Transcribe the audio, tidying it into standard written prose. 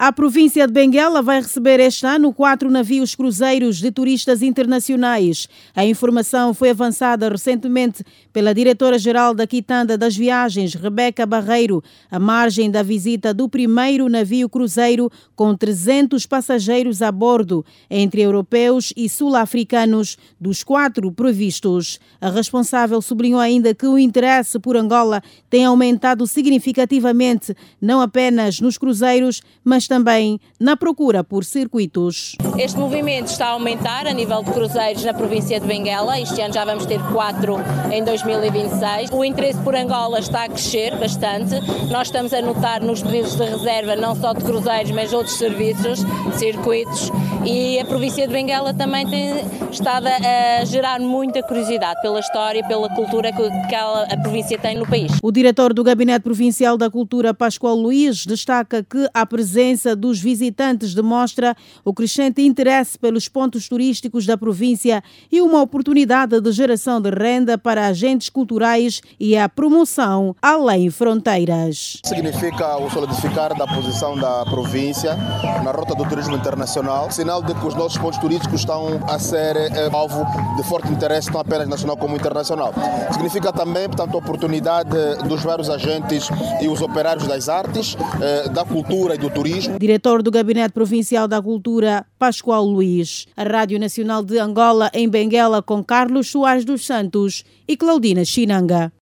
A província de Benguela vai receber este ano 4 navios cruzeiros de turistas internacionais. A informação foi avançada recentemente pela diretora-geral da Quitanda das Viagens, Rebeca Barreiro, à margem da visita do primeiro navio cruzeiro com 300 passageiros a bordo, entre europeus e sul-africanos, dos 4 previstos. A responsável sublinhou ainda que o interesse por Angola tem aumentado significativamente, não apenas nos cruzeiros, mas também na procura por circuitos. Este movimento está a aumentar a nível de cruzeiros na província de Benguela. Este ano já vamos ter 4 em 2026. O interesse por Angola está a crescer bastante. Nós estamos a notar nos pedidos de reserva não só de cruzeiros, mas outros serviços, circuitos. E a província de Benguela também tem estado a gerar muita curiosidade pela história, pela cultura que a província tem no país. O diretor do Gabinete Provincial da Cultura, Pascoal Luís, destaca que a presença dos visitantes demonstra o crescente interesse pelos pontos turísticos da província e uma oportunidade de geração de renda para agentes culturais e a promoção além fronteiras. Significa o solidificar da posição da província na rota do turismo internacional, sinal de que os nossos pontos turísticos estão a ser alvo de forte interesse, não apenas nacional como internacional. Significa também, portanto, a oportunidade dos vários agentes e os operários das artes, da cultura e do turismo. Diretor do Gabinete Provincial da Cultura, Pascoal Luís. A Rádio Nacional de Angola em Benguela com Carlos Soares dos Santos e Claudina Chinanga.